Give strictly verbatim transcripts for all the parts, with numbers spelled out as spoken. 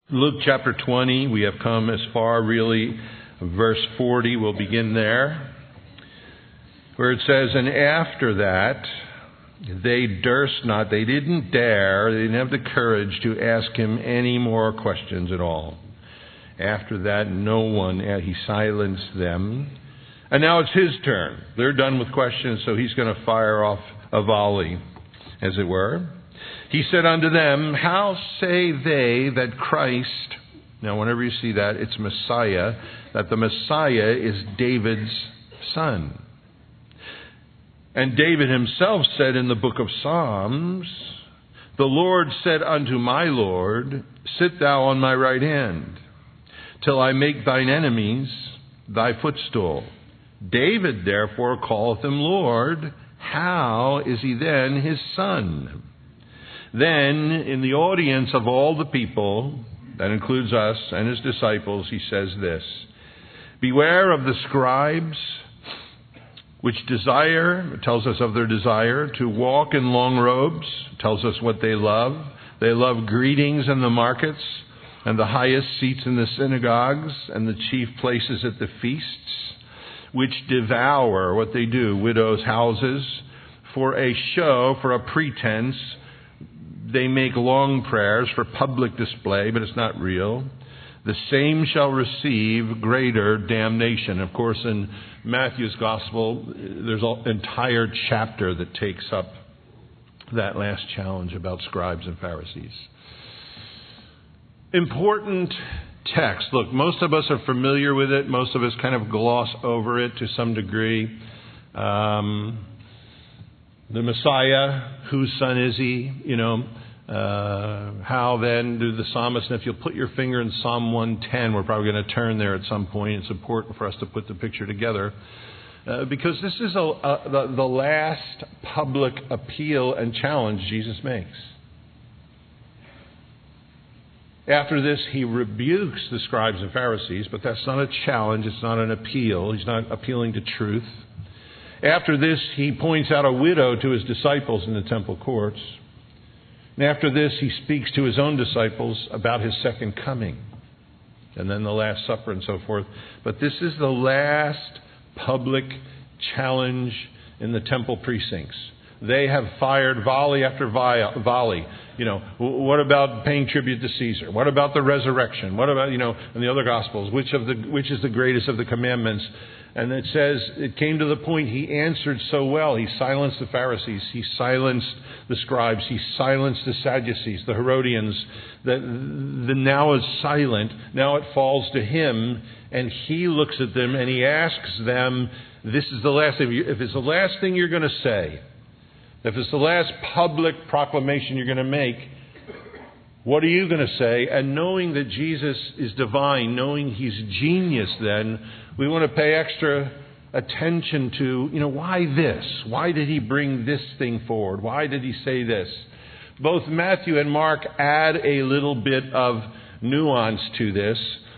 Luke chapter twenty, we have come as far, really, verse forty, we'll begin there, where it says, "And after that, they durst not," they didn't dare, they didn't have the courage to ask him any more questions at all. After that, no one, he silenced them. And now it's his turn. They're done with questions, so he's going to fire off a volley, as it were. He said unto them, "How say they that Christ," now whenever you see that, it's Messiah, that the Messiah is David's son. And David himself said in the book of Psalms, "The Lord said unto my Lord, Sit thou on my right hand, till I make thine enemies thy footstool. David therefore calleth him Lord. How is he then his son?" Then, in the audience of all the people, that includes us and his disciples, he says this, "Beware of the scribes, which desire," it tells us of their desire, "to walk in long robes," tells us what they love. They love greetings in the markets, and the highest seats in the synagogues, and the chief places at the feasts, which devour, what they do, widows' houses, for a show, for a pretense. They make long prayers for public display, but it's not real. The same shall receive greater damnation. Of course, in Matthew's Gospel, there's an entire chapter that takes up that last challenge about scribes and Pharisees. Important text. Look, most of us are familiar with it. Most of us kind of gloss over it to some degree. Um, the Messiah, whose son is he? You know, uh, how then do the psalmists, and if you'll put your finger in Psalm one ten, we're probably going to turn there at some point. It's important for us to put the picture together. Uh, because this is a, a, the, the last public appeal and challenge Jesus makes. After this, he rebukes the scribes and Pharisees, but that's not a challenge. It's not an appeal. He's not appealing to truth. After this, he points out a widow to his disciples in the temple courts. And after this, he speaks to his own disciples about his second coming. And then the Last Supper and so forth. But this is the last public challenge in the temple precincts. They have fired volley after volley. You know, what about paying tribute to Caesar? What about the resurrection? What about, you know, in the other Gospels, which of the which is the greatest of the commandments? And it says, it came to the point he answered so well. He silenced the Pharisees. He silenced the scribes. He silenced the Sadducees, the Herodians. The, the now is silent. Now it falls to him, and he looks at them and he asks them, this is the last thing. If it's the last thing you're going to say, if it's the last public proclamation you're going to make, what are you going to say? And knowing that Jesus is divine, knowing he's genius, then we want to pay extra attention to, you know, why this? Why did he bring this thing forward? Why did he say this? Both Matthew and Mark add a little bit of nuance to this.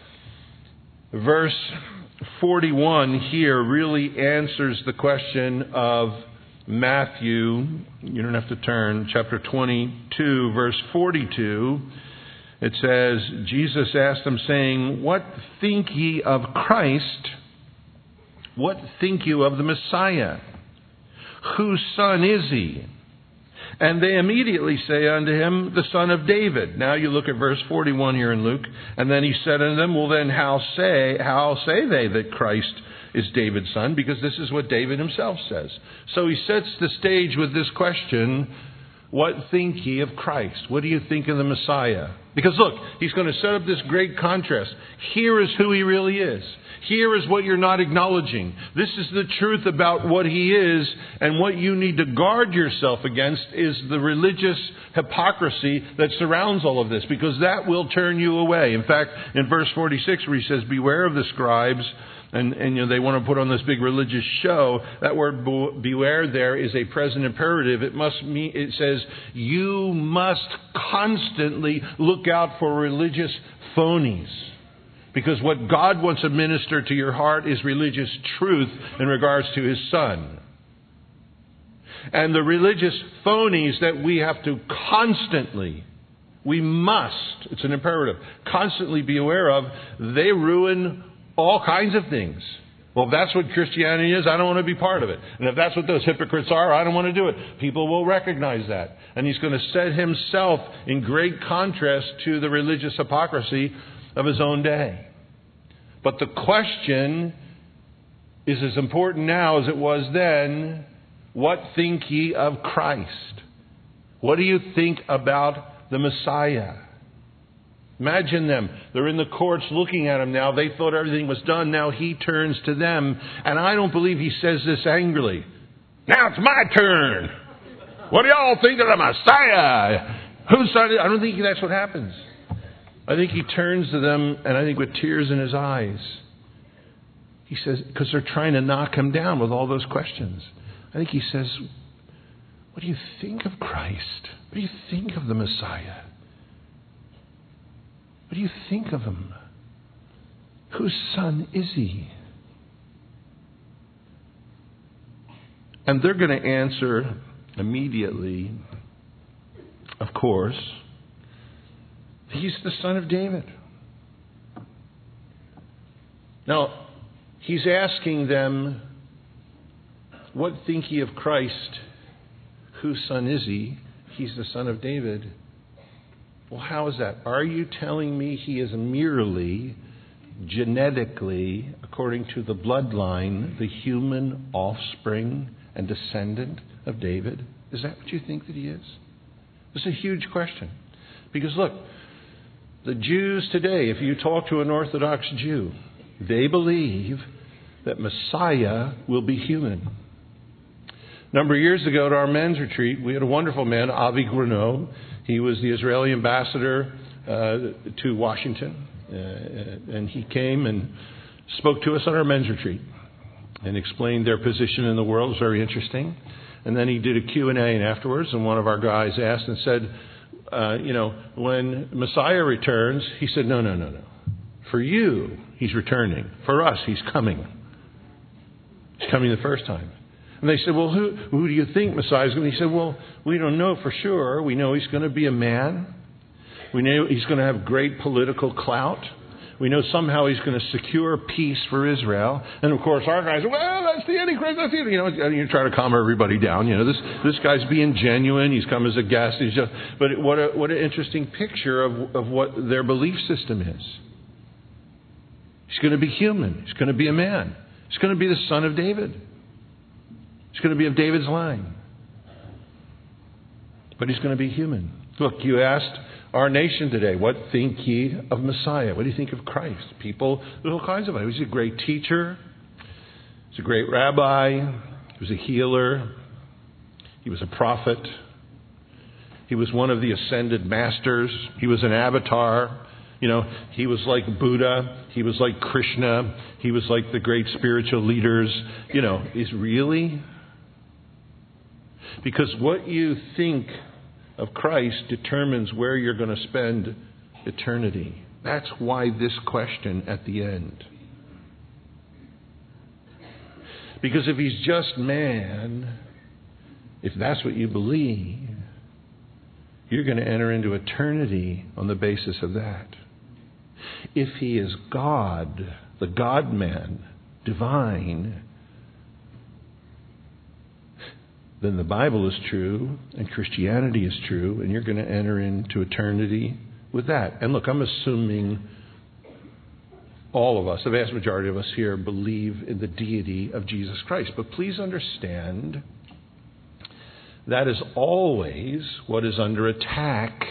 Verse forty-one here really answers the question of Matthew. You don't have to turn. Chapter twenty-two, verse forty-two. It says, Jesus asked them, saying, "What think ye of Christ? What think you of the Messiah? Whose son is he?" And they immediately say unto him, "The son of David." Now you look at verse forty-one here in Luke. And then he said unto them, "Well then, how say how say they that Christ is David's son?" Because this is what David himself says. So he sets the stage with this question, what think ye of Christ? What do you think of the Messiah? Because look, he's going to set up this great contrast. Here is who he really is. Here is what you're not acknowledging. This is the truth about what he is, and what you need to guard yourself against is the religious hypocrisy that surrounds all of this, because that will turn you away. In fact, in verse forty-six where he says, "Beware of the scribes," And, and you know, they want to put on this big religious show. That word beware there is a present imperative. It must mean, it says, you must constantly look out for religious phonies. Because what God wants to minister to your heart is religious truth in regards to his son. And the religious phonies that we have to constantly we must, it's an imperative, constantly be aware of, they ruin all kinds of things. Well, if that's what Christianity is, I don't want to be part of it. And if that's what those hypocrites are, I don't want to do it. People will recognize that. And he's going to set himself in great contrast to the religious hypocrisy of his own day. But the question is as important now as it was then. What think ye of Christ? What do you think about the Messiah? Imagine them. They're in the courts looking at him now. They thought everything was done. Now he turns to them. And I don't believe he says this angrily. Now it's my turn. What do y'all think of the Messiah? Who started? I don't think that's what happens. I think he turns to them, and I think with tears in his eyes, he says, because they're trying to knock him down with all those questions. I think he says, what do you think of Christ? What do you think of the Messiah? What do you think of him? Whose son is he? And they're going to answer immediately, of course, he's the son of David. Now, he's asking them, what think ye of Christ? Whose son is he? He's the son of David. Well, how is that? Are you telling me he is merely, genetically, according to the bloodline, the human offspring and descendant of David? Is that what you think that he is? It's a huge question. Because look, the Jews today, if you talk to an Orthodox Jew, they believe that Messiah will be human. A number of years ago at our men's retreat, we had a wonderful man, Avi Grunow. He was the Israeli ambassador uh, to Washington. Uh, and he came and spoke to us on our men's retreat and explained their position in the world. It was very interesting. And then he did a Q and A and afterwards, and one of our guys asked and said, uh, you know, when Messiah returns, he said, no, no, no, no. For you, he's returning. For us, he's coming. He's coming the first time. And they said, well, who, who do you think Messiah is going to be? He said, well, we don't know for sure. We know he's going to be a man. We know he's going to have great political clout. We know somehow he's going to secure peace for Israel. And of course, our guys, well, that's the Antichrist. That's the, you know, you try to calm everybody down. You know, this this guy's being genuine. He's come as a guest. He's just, but what a what an interesting picture of of what their belief system is. He's going to be human. He's going to be a man. He's going to be the son of David. He's going to be of David's line. But he's going to be human. Look, you asked our nation today, what think ye of Messiah? What do you think of Christ? People, there's all kinds of it. He was a great teacher. He was a great rabbi. He was a healer. He was a prophet. He was one of the ascended masters. He was an avatar. You know, he was like Buddha. He was like Krishna. He was like the great spiritual leaders. You know, is really? Because what you think of Christ determines where you're going to spend eternity. That's why this question at the end. Because if he's just man, if that's what you believe, you're going to enter into eternity on the basis of that. If he is God, the God-man, divine, then the Bible is true and Christianity is true, and you're going to enter into eternity with that. And look, I'm assuming all of us, the vast majority of us here, believe in the deity of Jesus Christ. But please understand, that is always what is under attack.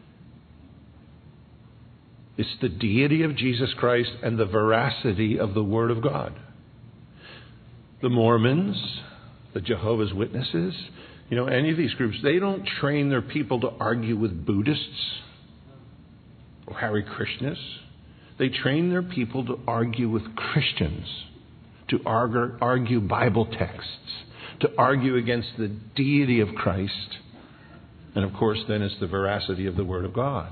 It's the deity of Jesus Christ and the veracity of the Word of God. The Mormons, the Jehovah's Witnesses, you know, any of these groups, they don't train their people to argue with Buddhists or Hare Krishnas. They train their people to argue with Christians, to argue, argue Bible texts, to argue against the deity of Christ. And of course, then it's the veracity of the Word of God.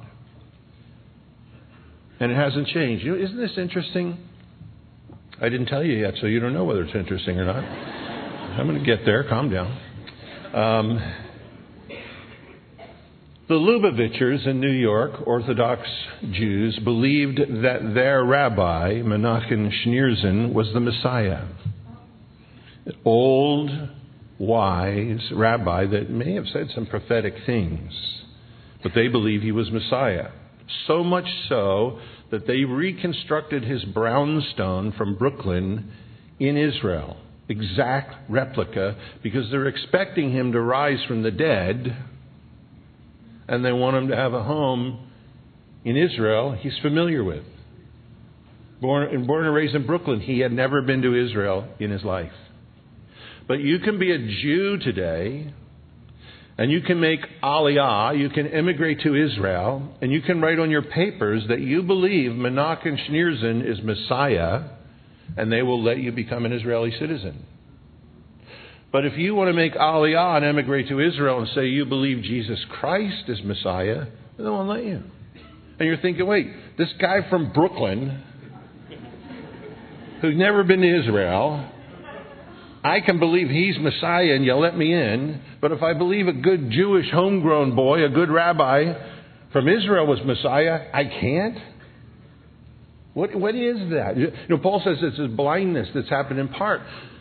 And it hasn't changed. You know, isn't this interesting? I didn't tell you yet, so you don't know whether it's interesting or not. I'm going to get there. Calm down. Um, The Lubavitchers in New York, Orthodox Jews, believed that their rabbi, Menachem Schneerson, was the Messiah. An old, wise rabbi that may have said some prophetic things, but they believed he was Messiah. So much so that they reconstructed his brownstone from Brooklyn in Israel. Exact replica, because they're expecting him to rise from the dead, and they want him to have a home in Israel he's familiar with. Born and, born and raised in Brooklyn, he had never been to Israel in his life. But you can be a Jew today, and you can make aliyah, you can immigrate to Israel, and you can write on your papers that you believe Menachem Schneerson is Messiah, and they will let you become an Israeli citizen. But if you want to make aliyah and emigrate to Israel and say you believe Jesus Christ is Messiah, they won't let you. And you're thinking, wait, this guy from Brooklyn, who's never been to Israel, I can believe he's Messiah and you'll let me in. But if I believe a good Jewish homegrown boy, a good rabbi from Israel was Messiah, I can't? What, what is that? You know, Paul says it's a blindness that's happened in part.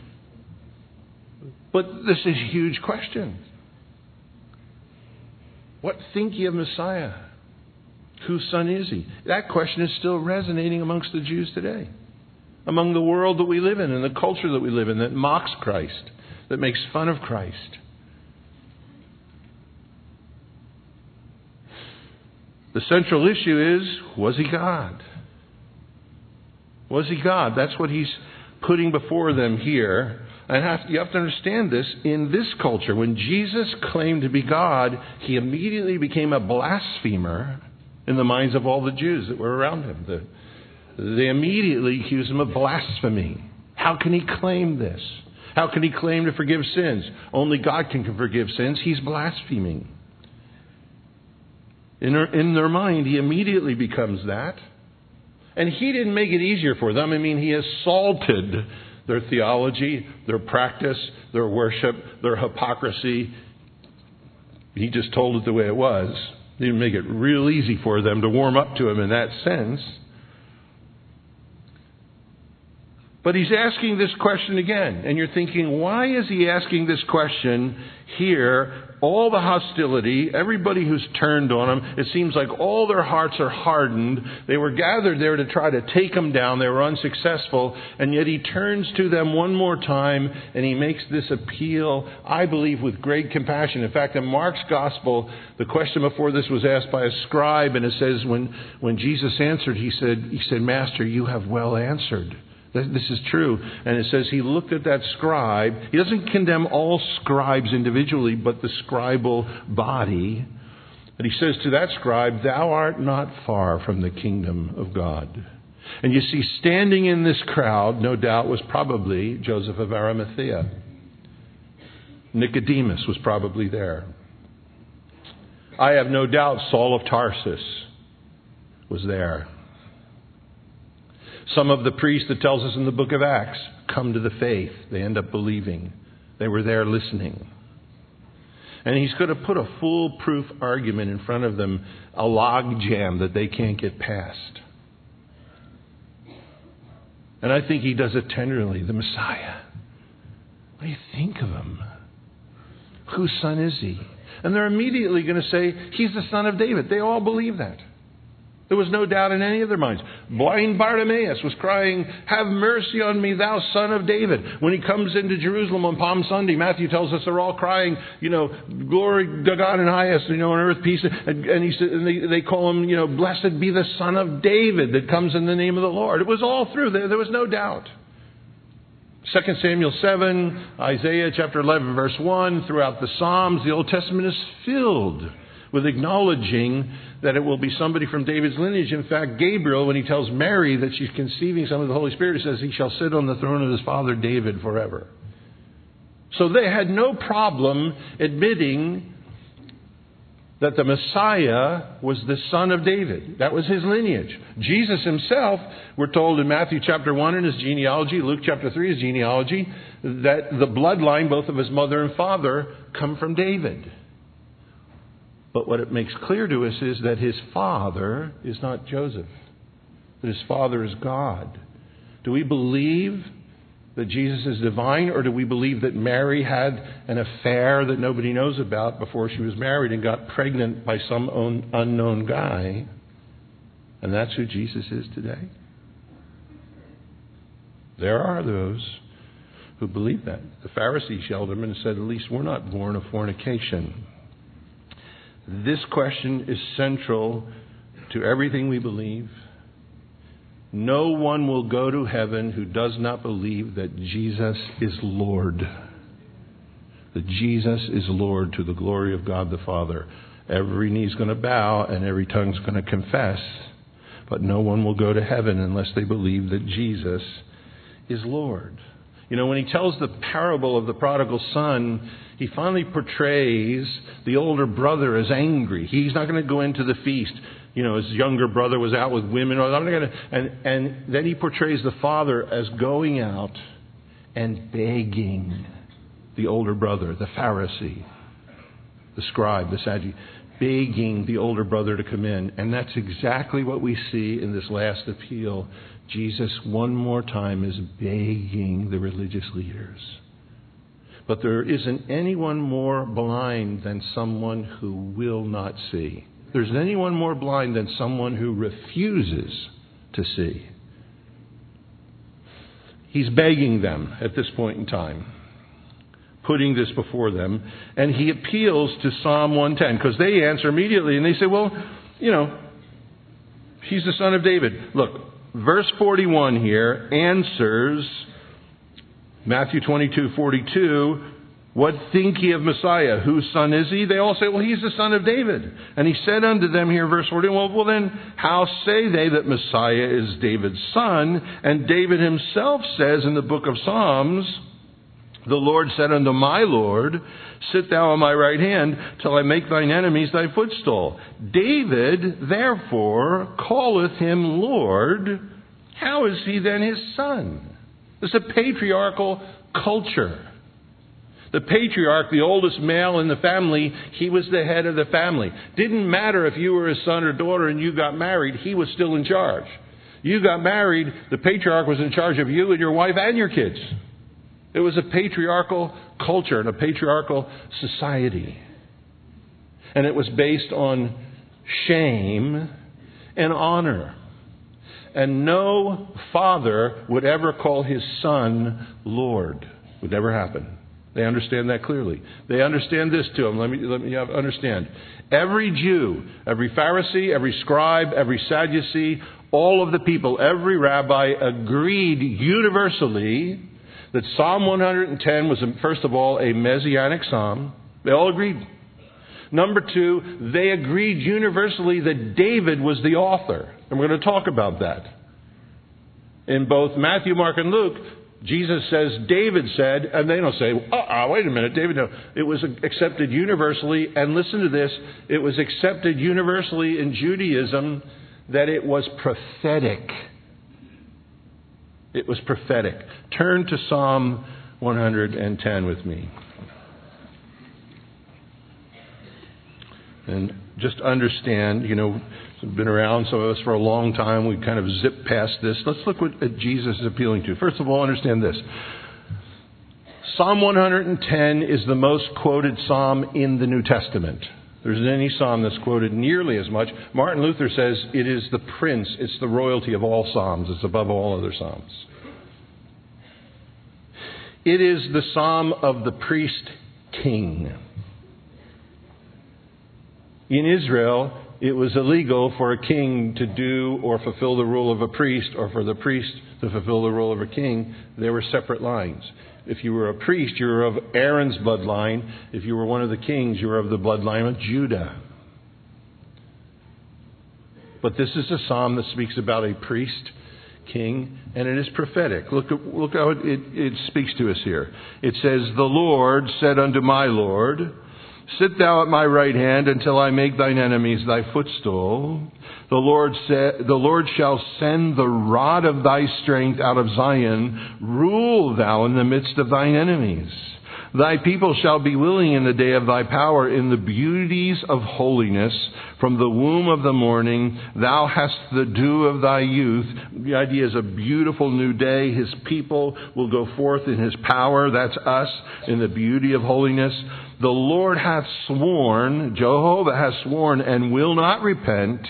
But this is a huge question. What think ye of Messiah? Whose son is he? That question is still resonating amongst the Jews today. Among the world that we live in and the culture that we live in that mocks Christ, that makes fun of Christ. The central issue is, was he God? Was he God? That's what he's putting before them here. And have, you have to understand this. In this culture, when Jesus claimed to be God, he immediately became a blasphemer in the minds of all the Jews that were around him. The, they immediately accused him of blasphemy. How can he claim this? How can he claim to forgive sins? Only God can forgive sins. He's blaspheming. In their, in their mind, he immediately becomes that. And he didn't make it easier for them. I mean, he assaulted their theology, their practice, their worship, their hypocrisy. He just told it the way it was. He didn't make it real easy for them to warm up to him in that sense. But he's asking this question again. And you're thinking, why is he asking this question here? All the hostility, everybody who's turned on him, it seems like all their hearts are hardened. They were gathered there to try to take him down. They were unsuccessful. And yet he turns to them one more time and he makes this appeal, I believe, with great compassion. In fact, in Mark's gospel, the question before this was asked by a scribe, and it says when, when Jesus answered, he said, he said, Master, you have well answered. This is true. And it says he looked at that scribe. He doesn't condemn all scribes individually, but the scribal body. And he says to that scribe, thou art not far from the kingdom of God. And you see, standing in this crowd, no doubt, was probably Joseph of Arimathea. Nicodemus was probably there. I have no doubt Saul of Tarsus was there. Some of the priests, that tells us in the book of Acts, come to the faith. They end up believing. They were there listening. And he's going to put a foolproof argument in front of them, a log jam that they can't get past. And I think he does it tenderly. The Messiah. What do you think of him? Whose son is he? And they're immediately going to say, he's the son of David. They all believe that. There was no doubt in any of their minds. Blind Bartimaeus was crying, have mercy on me, thou son of David. When he comes into Jerusalem on Palm Sunday, Matthew tells us they're all crying, you know, glory to God in highest, you know, on earth peace. And, and, he, and they, they call him, you know, blessed be the son of David that comes in the name of the Lord. It was all through. There, there was no doubt. Second Samuel seven, Isaiah chapter eleven, verse one, throughout the Psalms, the Old Testament is filled with acknowledging that it will be somebody from David's lineage. In fact, Gabriel, when he tells Mary that she's conceiving some of the Holy Spirit, he says he shall sit on the throne of his father David forever. So they had no problem admitting that the Messiah was the son of David. That was his lineage. Jesus himself, we're told in Matthew chapter one in his genealogy, Luke chapter three his genealogy, that the bloodline, both of his mother and father, come from David. But what it makes clear to us is that his father is not Joseph, that his father is God. Do we believe that Jesus is divine, or do we believe that Mary had an affair that nobody knows about before she was married and got pregnant by some unknown guy, and that's who Jesus is today? There are those who believe that. The Pharisees yelled at him and said, at least we're not born of fornication. This question is central to everything we believe. No one will go to heaven who does not believe that Jesus is Lord. That Jesus is Lord to the glory of God the Father. Every knee's going to bow and every tongue's going to confess. But no one will go to heaven unless they believe that Jesus is Lord. You know, when he tells the parable of the prodigal son, he finally portrays the older brother as angry. He's not going to go into the feast. You know, his younger brother was out with women. I'm not going to, and, and then he portrays the father as going out and begging the older brother, the Pharisee, the scribe, the Sadducee, begging the older brother to come in. And that's exactly what we see in this last appeal. Jesus, one more time, is begging the religious leaders. But there isn't anyone more blind than someone who will not see. There isn't anyone more blind than someone who refuses to see. He's begging them at this point in time, putting this before them, and he appeals to Psalm one ten, because they answer immediately, and they say, well, you know, he's the son of David. Look, verse forty-one here answers Matthew twenty-two forty-two. What think ye of Messiah? Whose son is he? They all say, well, he's the son of David. And he said unto them here, verse forty, well, well then, how say they that Messiah is David's son? And David himself says in the book of Psalms, the Lord said unto my Lord, sit thou on my right hand till I make thine enemies thy footstool. David, therefore, calleth him Lord. How is he then his son? It's a patriarchal culture. The patriarch, the oldest male in the family, he was the head of the family. Didn't matter if you were his son or daughter and you got married, he was still in charge. You got married, the patriarch was in charge of you and your wife and your kids. It was a patriarchal culture and a patriarchal society. And it was based on shame and honor. And no father would ever call his son Lord. Would never happen. They understand that clearly. They understand this too. Let me, let me understand. Every Jew, every Pharisee, every scribe, every Sadducee, all of the people, every rabbi agreed universally that Psalm one ten was, first of all, a messianic psalm. They all agreed. Number two, they agreed universally that David was the author. And we're going to talk about that. In both Matthew, Mark, and Luke, Jesus says, David said, and they don't say, uh-uh, wait a minute, David, no. It was accepted universally, and listen to this, it was accepted universally in Judaism that it was prophetic. It was prophetic. Turn to Psalm one ten with me. And just understand, you know, we've been around, some of us, for a long time. We kind of zip past this. Let's look what Jesus is appealing to. First of all, understand this. Psalm one ten is the most quoted psalm in the New Testament. There isn't any psalm that's quoted nearly as much. Martin Luther says it is the prince, it's the royalty of all psalms. It's above all other psalms. It is the psalm of the priest king. In Israel, it was illegal for a king to do or fulfill the role of a priest, or for the priest to fulfill the role of a king. There were separate lines. If you were a priest, you were of Aaron's bloodline. If you were one of the kings, you were of the bloodline of Judah. But this is a psalm that speaks about a priest, king, and it is prophetic. Look, look how it, it, it speaks to us here. It says, the Lord said unto my Lord, sit thou at my right hand until I make thine enemies thy footstool. The Lord said, the Lord shall send the rod of thy strength out of Zion. Rule thou in the midst of thine enemies. Thy people shall be willing in the day of thy power, in the beauties of holiness. From the womb of the morning, thou hast the dew of thy youth. The idea is a beautiful new day. His people will go forth in his power. That's us, in the beauty of holiness. The Lord hath sworn, Jehovah hath sworn, and will not repent.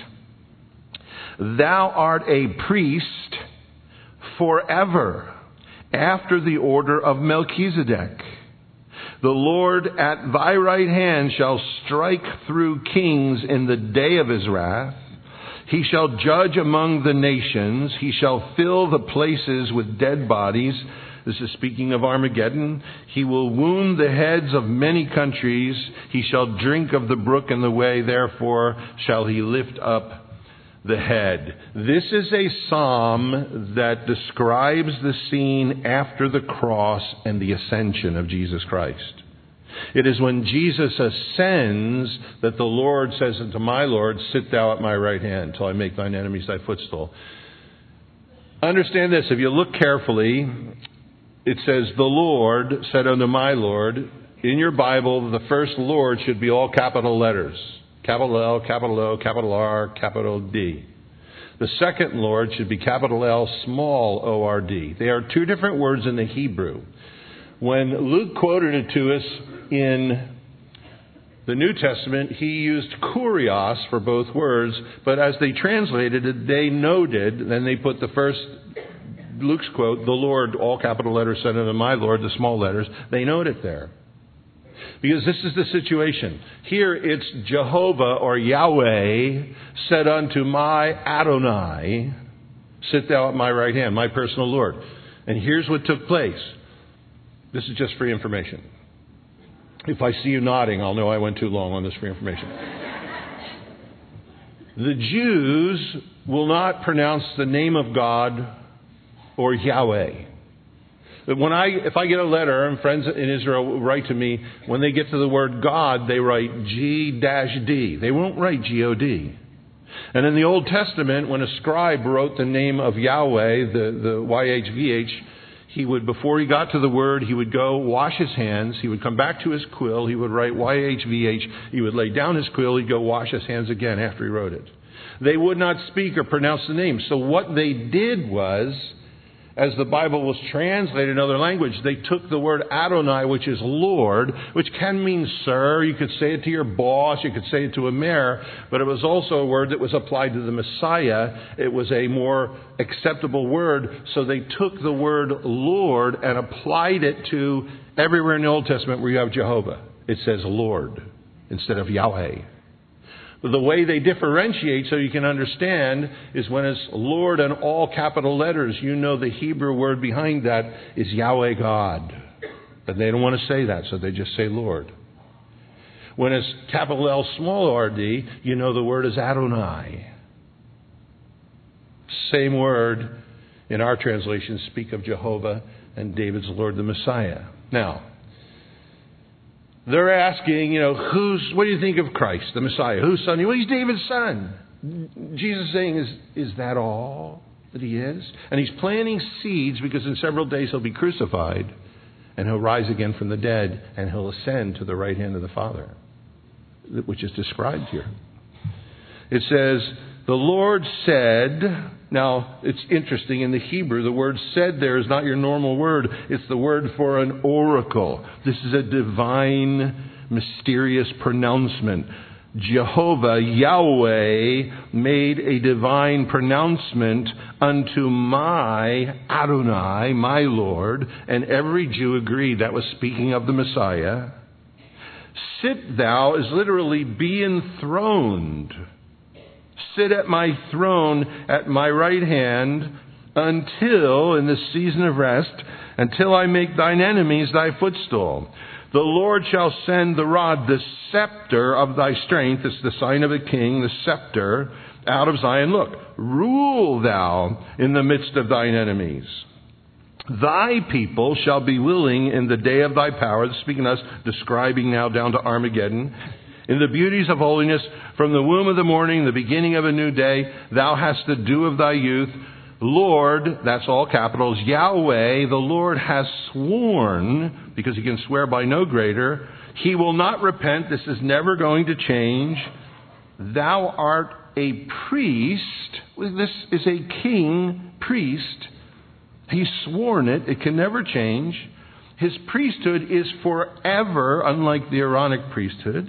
Thou art a priest forever, after the order of Melchizedek. The Lord at thy right hand shall strike through kings in the day of his wrath. He shall judge among the nations. He shall fill the places with dead bodies. This is speaking of Armageddon. He will wound the heads of many countries. He shall drink of the brook in the way. Therefore shall he lift up the head. This is a psalm that describes the scene after the cross and the ascension of Jesus Christ. It is when Jesus ascends that the Lord says unto my Lord, sit thou at my right hand till I make thine enemies thy footstool. Understand this, if you look carefully, it says, the Lord said unto my Lord. In your Bible, the first Lord should be all capital letters. Capital L, capital O, capital R, capital D. The second Lord should be capital L, small O R D. They are two different words in the Hebrew. When Luke quoted it to us in the New Testament, he used kurios for both words, but as they translated it, they noted, then they put the first, Luke's quote, the Lord, all capital letters said unto my Lord, the small letters, they note it there. Because this is the situation. Here it's Jehovah or Yahweh said unto my Adonai, sit thou at my right hand, my personal Lord. And here's what took place. This is just free information. If I see you nodding, I'll know I went too long on this free information. The Jews will not pronounce the name of God or Yahweh. When I, if I get a letter, and friends in Israel write to me, when they get to the word God, they write G D. They won't write G O D. And in the Old Testament, when a scribe wrote the name of Yahweh, the, the Y H V H, he would, before he got to the word, he would go wash his hands. He would come back to his quill. He would write Y H V H. He would lay down his quill. He'd go wash his hands again after he wrote it. They would not speak or pronounce the name. So what they did was, as the Bible was translated in other language, they took the word Adonai, which is Lord, which can mean sir. You could say it to your boss. You could say it to a mayor. But it was also a word that was applied to the Messiah. It was a more acceptable word. So they took the word Lord and applied it to everywhere in the Old Testament where you have Jehovah. It says Lord instead of Yahweh. The way they differentiate, so you can understand, is when it's Lord in all capital letters, you know the Hebrew word behind that is Yahweh God. But they don't want to say that, so they just say Lord. When it's capital L, small R D, you know the word is Adonai. Same word in our translations speak of Jehovah and David's Lord the Messiah. Now, they're asking, you know, who's, what do you think of Christ, the Messiah? Whose son? Well, he's David's son. Jesus is saying, is, is that all that he is? And he's planting seeds because in several days he'll be crucified and he'll rise again from the dead and he'll ascend to the right hand of the Father, which is described here. It says, the Lord said. Now, it's interesting. In the Hebrew, the word said there is not your normal word. It's the word for an oracle. This is a divine, mysterious pronouncement. Jehovah, Yahweh, made a divine pronouncement unto my Adonai, my Lord, and every Jew agreed that was speaking of the Messiah. Sit thou is literally be enthroned. Sit at my throne at my right hand until, in the season of rest, until I make thine enemies thy footstool. The Lord shall send the rod, the scepter of thy strength. It's the sign of a king, the scepter, out of Zion. Look, rule thou in the midst of thine enemies. Thy people shall be willing in the day of thy power. This is speaking to us, describing now down to Armageddon. In the beauties of holiness, from the womb of the morning, the beginning of a new day, thou hast the dew of thy youth. Lord, that's all capitals, Yahweh, the Lord has sworn, because he can swear by no greater, he will not repent, this is never going to change. Thou art a priest. This is a king priest. He's sworn it. It can never change. His priesthood is forever, unlike the Aaronic priesthood.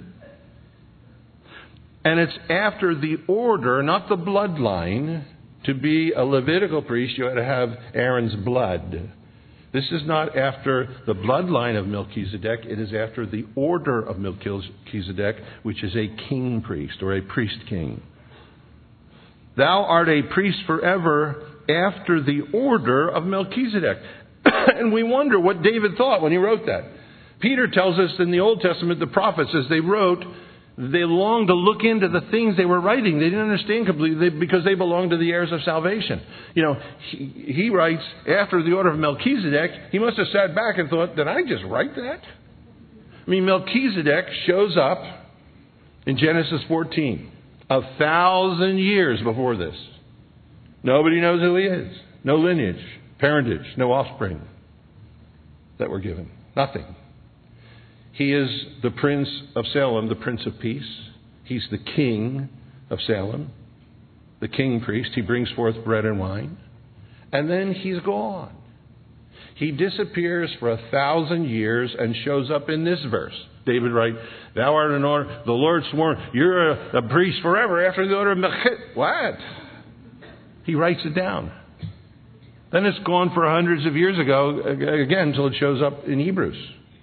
And it's after the order, not the bloodline. To be a Levitical priest, you had to have Aaron's blood. This is not after the bloodline of Melchizedek. It is after the order of Melchizedek, which is a king priest or a priest king. Thou art a priest forever after the order of Melchizedek. And we wonder what David thought when he wrote that. Peter tells us in the Old Testament, the prophets, as they wrote, they longed to look into the things they were writing. They didn't understand completely because they belonged to the heirs of salvation. You know, he, he writes, after the order of Melchizedek, he must have sat back and thought, did I just write that? I mean, Melchizedek shows up in Genesis fourteen, a thousand years before this. Nobody knows who he is. No lineage, parentage, no offspring that were given. Nothing. He is the Prince of Salem, the Prince of Peace. He's the King of Salem, the King Priest. He brings forth bread and wine. And then he's gone. He disappears for a thousand years and shows up in this verse. David writes, Thou art an order, the Lord sworn, you're a, a priest forever after the order of Melchizedek. What? He writes it down. Then it's gone for hundreds of years ago, again, until it shows up in Hebrews.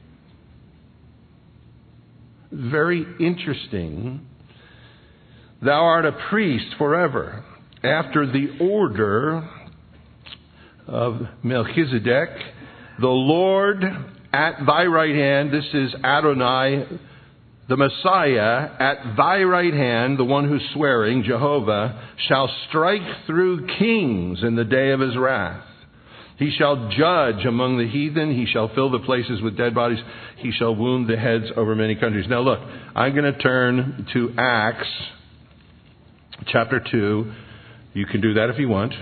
Very interesting. Thou art a priest forever after the order of Melchizedek. The Lord at thy right hand, this is Adonai, the Messiah, at thy right hand, the one who's swearing, Jehovah, shall strike through kings in the day of his wrath. He shall judge among the heathen. He shall fill the places with dead bodies. He shall wound the heads over many countries. Now look, I'm going to turn to Acts chapter two. You can do that if you want.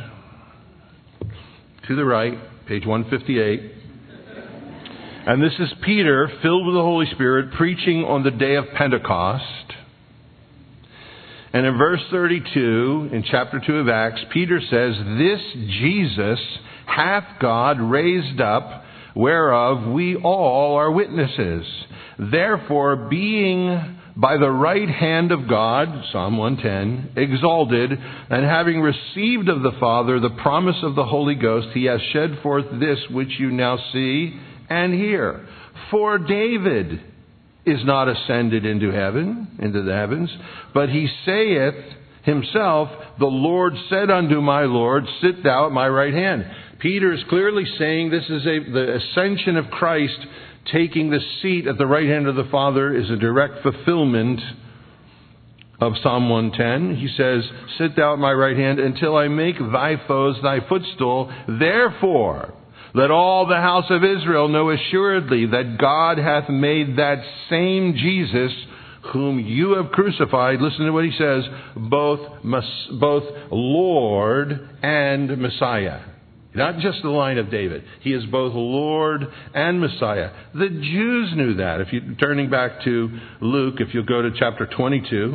To the right, page one fifty-eight. And this is Peter, filled with the Holy Spirit, preaching on the day of Pentecost. And in verse thirty-two, in chapter two of Acts, Peter says, This Jesus hath God raised up, whereof we all are witnesses. Therefore, being by the right hand of God, Psalm one ten, exalted, and having received of the Father the promise of the Holy Ghost, he has shed forth this which you now see and hear. For David is not ascended into heaven, into the heavens, but he saith himself, The Lord said unto my Lord, Sit thou at my right hand. Peter is clearly saying this is a, the ascension of Christ, taking the seat at the right hand of the Father, is a direct fulfillment of Psalm one ten. He says, Sit thou at my right hand until I make thy foes thy footstool. Therefore, let all the house of Israel know assuredly that God hath made that same Jesus whom you have crucified, listen to what he says, both, both Lord and Messiah. Not just the line of David. He is both Lord and Messiah. The Jews knew that. If you're turning back to Luke, if you'll go to chapter twenty-two.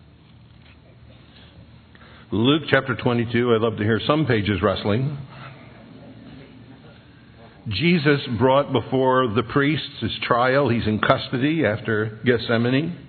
Luke chapter twenty-two. I'd love to hear some pages rustling. Jesus brought before the priests his trial. He's in custody after Gethsemane.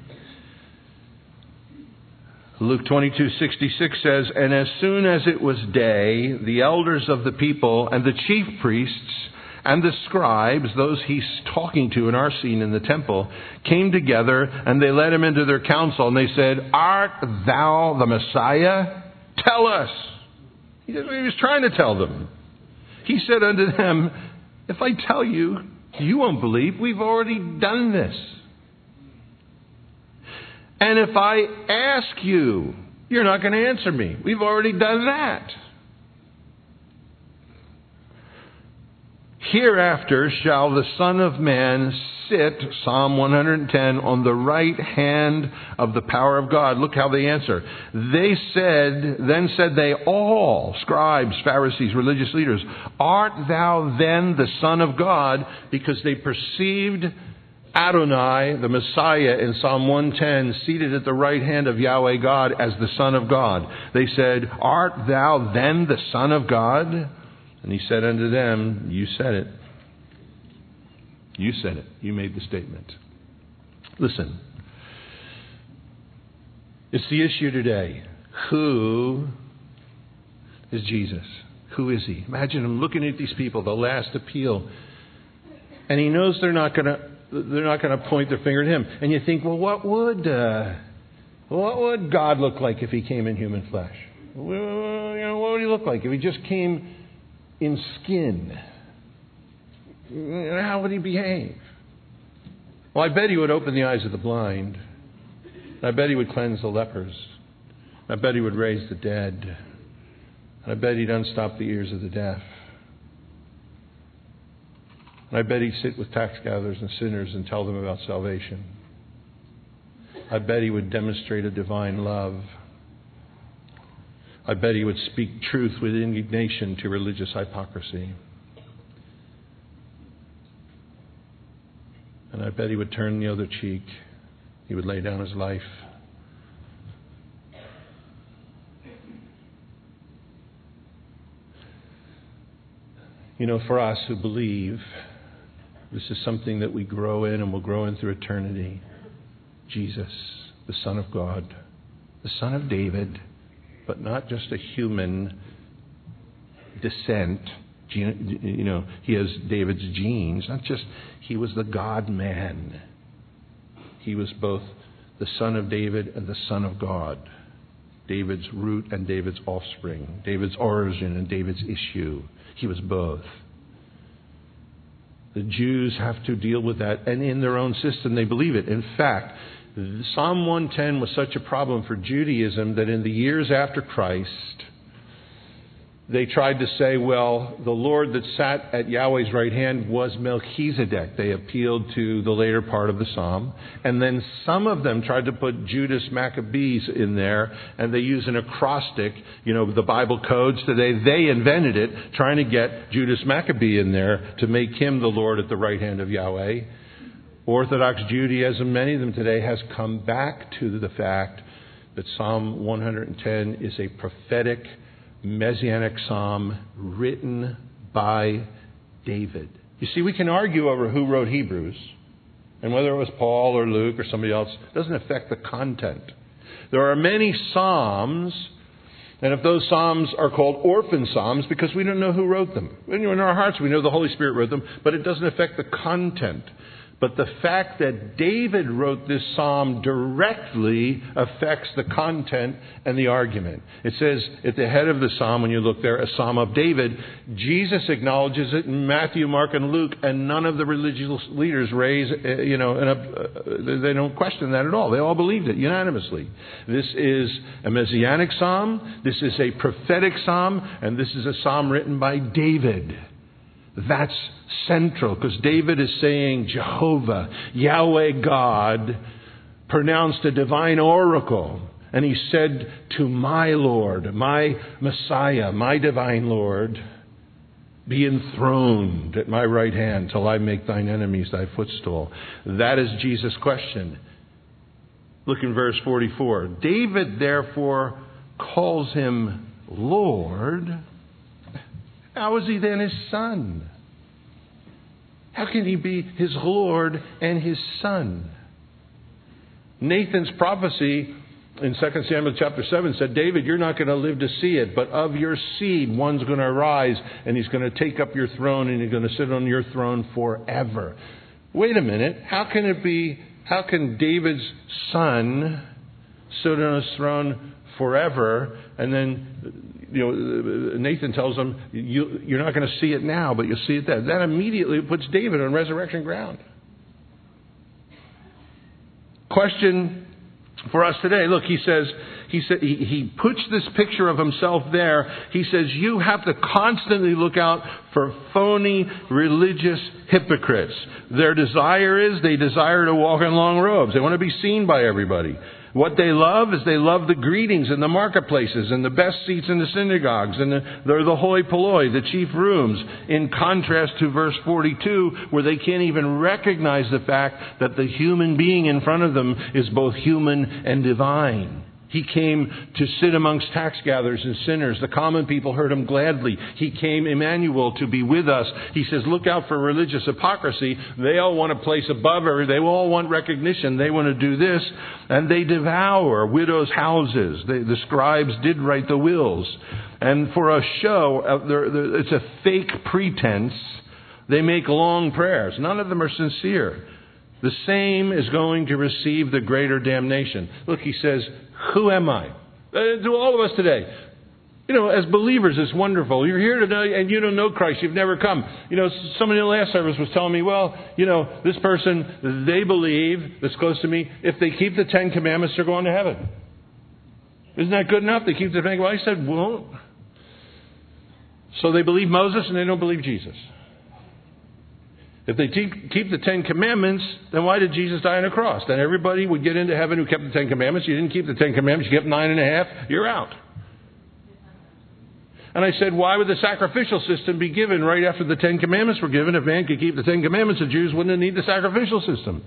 Luke twenty-two sixty-six says, And as soon as it was day, the elders of the people and the chief priests and the scribes, those he's talking to in our scene in the temple, came together, and they led him into their council, and they said, Art thou the Messiah? Tell us. He was trying to tell them. He said unto them, If I tell you, you won't believe. We've already done this. And if I ask you, you're not going to answer me. We've already done that. Hereafter shall the Son of Man sit, Psalm one hundred ten, on the right hand of the power of God. Look how they answer. They said, then said they all, scribes, Pharisees, religious leaders, art thou then the Son of God? Because they perceived Adonai, the Messiah, in Psalm one ten, seated at the right hand of Yahweh God as the Son of God. They said, art thou then the Son of God? And he said unto them, you said it. You said it. You made the statement. Listen. It's the issue today. Who is Jesus? Who is he? Imagine him looking at these people, the last appeal. And he knows they're not going to they're not going to point their finger at him. And you think, well, what would uh, what would God look like if he came in human flesh? Well, you know, what would he look like if he just came in skin? How would he behave? Well, I bet he would open the eyes of the blind. I bet he would cleanse the lepers. I bet he would raise the dead. I bet he'd unstop the ears of the deaf. I bet he'd sit with tax gatherers and sinners and tell them about salvation. I bet he would demonstrate a divine love. I bet he would speak truth with indignation to religious hypocrisy. And I bet he would turn the other cheek. He would lay down his life. You know, for us who believe, this is something that we grow in and will grow in through eternity. Jesus, the Son of God, the Son of David, but not just a human descent. You know, he has David's genes. Not just, he was the God-man. He was both the Son of David and the Son of God. David's root and David's offspring. David's origin and David's issue. He was both. The Jews have to deal with that, and in their own system they believe it. In fact, Psalm one ten was such a problem for Judaism that in the years after Christ, they tried to say, well, the Lord that sat at Yahweh's right hand was Melchizedek. They appealed to the later part of the psalm. And then some of them tried to put Judas Maccabees in there, and they use an acrostic, you know, the Bible codes today. They invented it, trying to get Judas Maccabee in there to make him the Lord at the right hand of Yahweh. Orthodox Judaism, many of them today, has come back to the fact that Psalm one hundred ten is a prophetic Messianic psalm written by David. You see, we can argue over who wrote Hebrews, and whether it was Paul or Luke or somebody else, it doesn't affect the content. There are many psalms, and if those psalms are called orphan psalms, because we don't know who wrote them. In our hearts we know the Holy Spirit wrote them, but it doesn't affect the content. But the fact that David wrote this psalm directly affects the content and the argument. It says at the head of the psalm, when you look there, a psalm of David. Jesus acknowledges it in Matthew, Mark, and Luke, and none of the religious leaders raise, uh, you know, an, uh, they don't question that at all. They all believed it unanimously. This is a Messianic psalm. This is a prophetic psalm, and this is a psalm written by David. That's central, because David is saying Jehovah, Yahweh God, pronounced a divine oracle. And he said to my Lord, my Messiah, my divine Lord, be enthroned at my right hand till I make thine enemies thy footstool. That is Jesus' question. Look in verse forty-four. David therefore calls him Lord. How is he then his son? How can he be his Lord and his son? Nathan's prophecy in Second Samuel chapter seven said, David, you're not going to live to see it, but of your seed one's going to arise, and he's going to take up your throne, and you're going to sit on your throne forever. Wait a minute. How can it be, how can David's son sit on his throne forever? And then, you know, Nathan tells him, you, you're not going to see it now, but you'll see it then. That immediately puts David on resurrection ground. Question for us today. Look, he says, he said, he, he puts this picture of himself there. He says, you have to constantly look out for phony religious hypocrites. Their desire is they desire to walk in long robes. They want to be seen by everybody. What they love is they love the greetings in the marketplaces and the best seats in the synagogues and the, they're the hoi polloi, the chief rooms, in contrast to verse forty-two, where they can't even recognize the fact that the human being in front of them is both human and divine. He came to sit amongst tax gatherers and sinners. The common people heard him gladly. He came, Emmanuel, to be with us. He says, look out for religious hypocrisy. They all want a place above her. They all want recognition. They want to do this. And they devour widows' houses. They, the scribes did write the wills. And for a show, uh, they're, they're, it's a fake pretense. They make long prayers. None of them are sincere. The same is going to receive the greater damnation. Look, he says, who am I? Uh, to all of us today. You know, as believers, it's wonderful. You're here today and you don't know Christ. You've never come. You know, somebody in the last service was telling me, well, you know, this person, they believe, that's close to me, if they keep the Ten Commandments, they're going to heaven. Isn't that good enough? They keep the Ten Commandments. I said, well, so they believe Moses and they don't believe Jesus. If they keep, keep the Ten Commandments, then why did Jesus die on a cross? Then everybody would get into heaven who kept the Ten Commandments. You didn't keep the Ten Commandments. You kept nine and a half. You're out. And I said, why would the sacrificial system be given right after the Ten Commandments were given? If man could keep the Ten Commandments, the Jews wouldn't need the sacrificial system.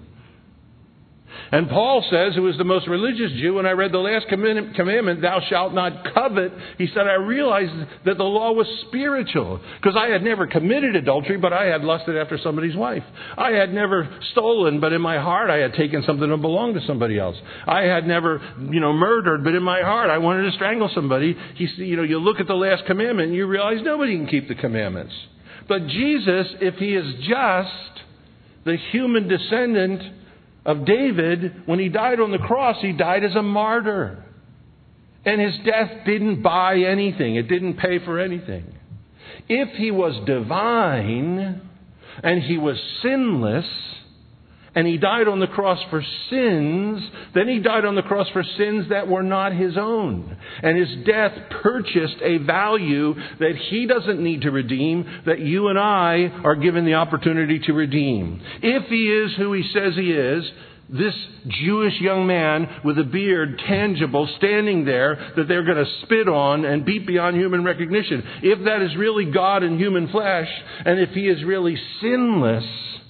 And Paul says, who is the most religious Jew, when I read the last commandment, thou shalt not covet, he said, I realized that the law was spiritual. Because I had never committed adultery, but I had lusted after somebody's wife. I had never stolen, but in my heart I had taken something that belonged to somebody else. I had never, you know, murdered, but in my heart I wanted to strangle somebody. He, you know, you look at the last commandment and you realize nobody can keep the commandments. But Jesus, if he is just the human descendant of David, when he died on the cross, he died as a martyr. And his death didn't buy anything. It didn't pay for anything. If he was divine and he was sinless and he died on the cross for sins, then he died on the cross for sins that were not his own. And his death purchased a value that he doesn't need to redeem, that you and I are given the opportunity to redeem. If he is who he says he is, this Jewish young man with a beard, tangible, standing there, that they're going to spit on and beat beyond human recognition. If that is really God in human flesh, and if he is really sinless,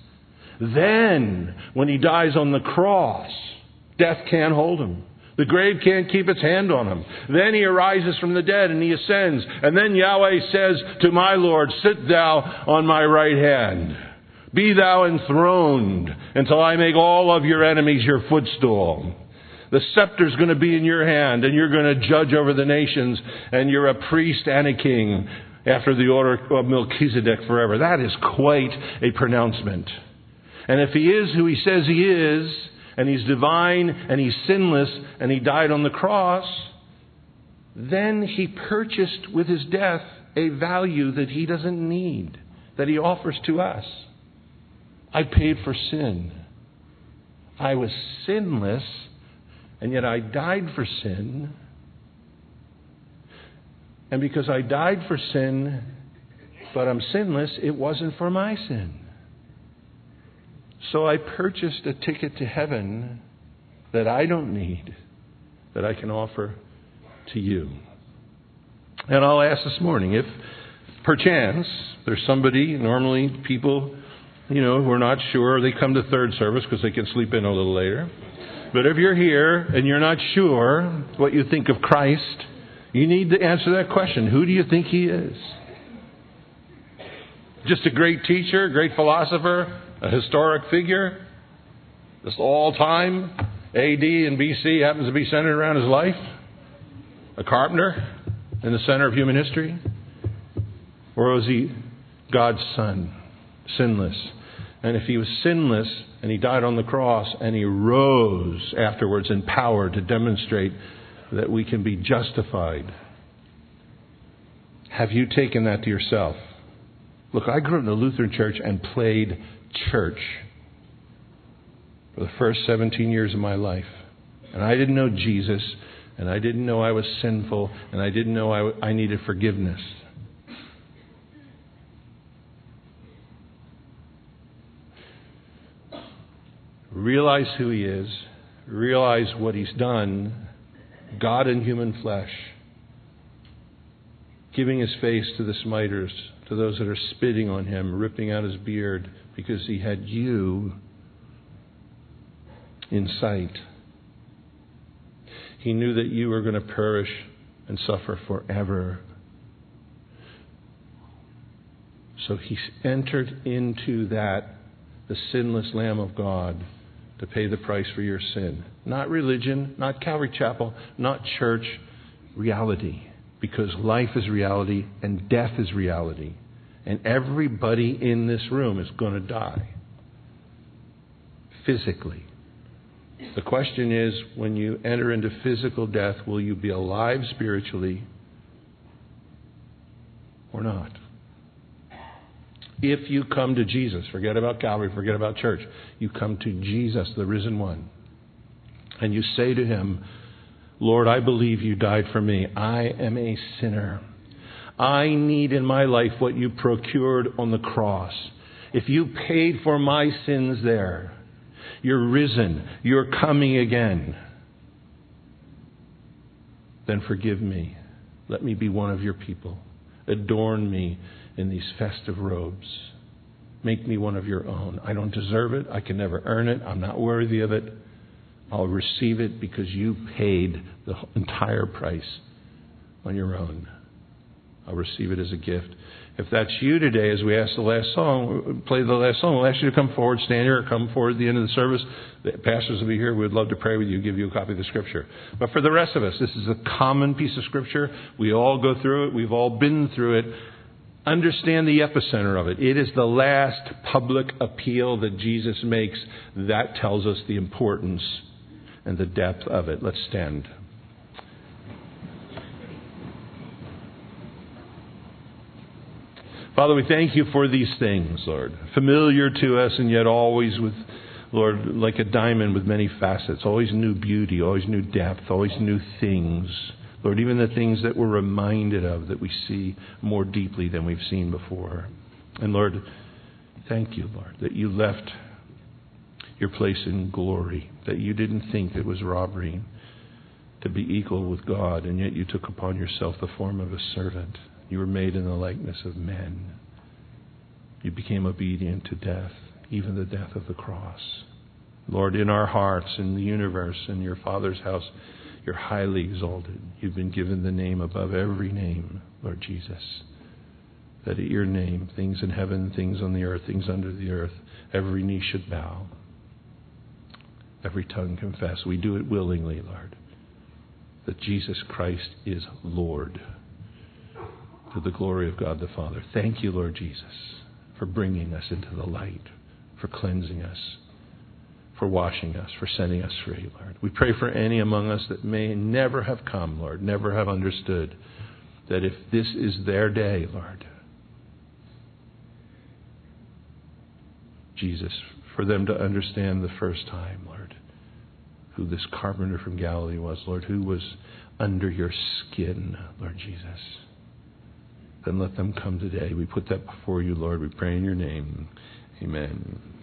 then, when he dies on the cross, death can't hold him. The grave can't keep its hand on him. Then he arises from the dead and he ascends. And then Yahweh says to my Lord, sit thou on my right hand. Be thou enthroned until I make all of your enemies your footstool. The scepter's going to be in your hand and you're going to judge over the nations. And you're a priest and a king after the order of Melchizedek forever. That is quite a pronouncement. And if he is who he says he is, and he's divine, and he's sinless, and he died on the cross, then he purchased with his death a value that he doesn't need, that he offers to us. I paid for sin. I was sinless, and yet I died for sin. And because I died for sin, but I'm sinless, it wasn't for my sin. So I purchased a ticket to heaven that I don't need, that I can offer to you. And I'll ask this morning, if perchance there's somebody, normally people, you know, who are not sure, they come to third service because they can sleep in a little later. But if you're here and you're not sure what you think of Christ, you need to answer that question. Who do you think he is? Just a great teacher, great philosopher, a historic figure, just all time, A D and B C happens to be centered around his life, a carpenter in the center of human history? Or was he God's son, sinless? And if he was sinless and he died on the cross and he rose afterwards in power to demonstrate that we can be justified, have you taken that to yourself? Look, I grew up in the Lutheran church and played church for the first seventeen years of my life. And I didn't know Jesus, and I didn't know I was sinful, and I didn't know I, I needed forgiveness. Realize who He is. Realize what He's done. God in human flesh. Giving His face to the smiters, to those that are spitting on Him, ripping out His beard, because He had you in sight. He knew that you were going to perish and suffer forever. So He entered into that, the sinless Lamb of God, to pay the price for your sin. Not religion, not Calvary Chapel, not church, reality. Because life is reality and death is reality. And everybody in this room is going to die. Physically. The question is, when you enter into physical death, will you be alive spiritually or not? If you come to Jesus, forget about Calvary, forget about church. You come to Jesus, the risen one. And you say to Him, Lord, I believe You died for me. I am a sinner. I need in my life what You procured on the cross. If You paid for my sins there, You're risen, You're coming again, then forgive me. Let me be one of Your people. Adorn me in these festive robes. Make me one of Your own. I don't deserve it. I can never earn it. I'm not worthy of it. I'll receive it because You paid the entire price on Your own. I'll receive it as a gift. If that's you today, as we ask the last song, play the last song, we'll ask you to come forward, stand here, or come forward at the end of the service. The pastors will be here. We'd love to pray with you, give you a copy of the Scripture. But for the rest of us, this is a common piece of Scripture. We all go through it. We've all been through it. Understand the epicenter of it. It is the last public appeal that Jesus makes. That tells us the importance and the depth of it. Let's stand. Father, we thank You for these things, Lord. Familiar to us and yet always with, Lord, like a diamond with many facets. Always new beauty, always new depth, always new things. Lord, even the things that we're reminded of that we see more deeply than we've seen before. And Lord, thank You, Lord, that You left Your place in glory, that You didn't think it was robbery to be equal with God, and yet You took upon Yourself the form of a servant. You were made in the likeness of men. You became obedient to death, even the death of the cross. Lord, in our hearts, in the universe, in Your Father's house, You're highly exalted. You've been given the name above every name, Lord Jesus. That at Your name, things in heaven, things on the earth, things under the earth, every knee should bow. Every tongue confess. We do it willingly, Lord. That Jesus Christ is Lord. To the glory of God the Father. Thank You, Lord Jesus, for bringing us into the light, for cleansing us, for washing us, for setting us free, Lord. We pray for any among us that may never have come, Lord, never have understood that if this is their day, Lord, Jesus, for them to understand the first time, Lord, who this carpenter from Galilee was, Lord, who was under Your skin, Lord Jesus. Then let them come today. We put that before You, Lord. We pray in Your name. Amen.